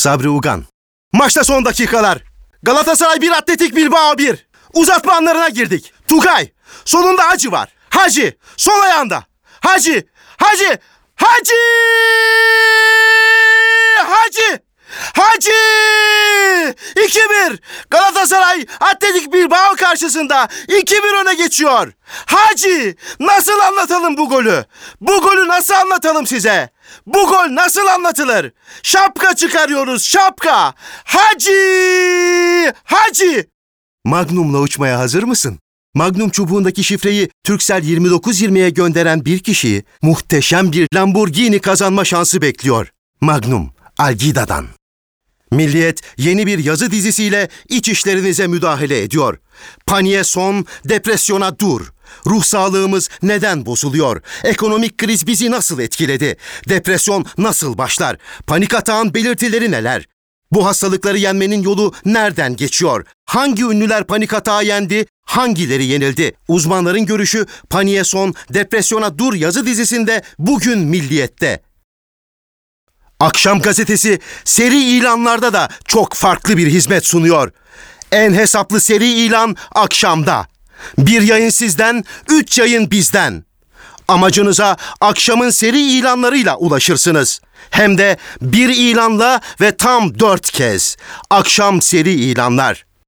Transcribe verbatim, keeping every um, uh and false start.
Sabri Ugan. Maçta son dakikalar. Galatasaray bir, Atletik Bilbao bir. Uzatma anlarına girdik. Tugay. Solunda Hacı var. Hacı. Sol ayağında. Hacı. Hacı. Hacı. Hacı. Hacı. iki bir. Galatasaray Atletik Bilbao karşısında iki bir öne geçiyor. Hacı. Nasıl anlatalım bu golü? Bu golü nasıl anlatalım size? Bu gol nasıl anlatılır? Şapka çıkarıyoruz, şapka. Hacı. Hacı. Magnum'la uçmaya hazır mısın? Magnum çubuğundaki şifreyi Turkcell yirmi dokuz yirmiye gönderen bir kişiyi muhteşem bir Lamborghini kazanma şansı bekliyor. Magnum, Algida'dan. Milliyet yeni bir yazı dizisiyle iç işlerinize müdahale ediyor. Paniğe son, depresyona dur. Ruh sağlığımız neden bozuluyor? Ekonomik kriz bizi nasıl etkiledi? Depresyon nasıl başlar? Panik atağın belirtileri neler? Bu hastalıkları yenmenin yolu nereden geçiyor? Hangi ünlüler panik atağı yendi? Hangileri yenildi? Uzmanların görüşü Paniğe son, depresyona dur yazı dizisinde bugün Milliyet'te. Akşam gazetesi seri ilanlarda da çok farklı bir hizmet sunuyor. En hesaplı seri ilan akşamda. Bir yayın sizden, üç yayın bizden. Amacınıza akşamın seri ilanlarıyla ulaşırsınız. Hem de bir ilanla ve tam dört kez. Akşam seri ilanlar.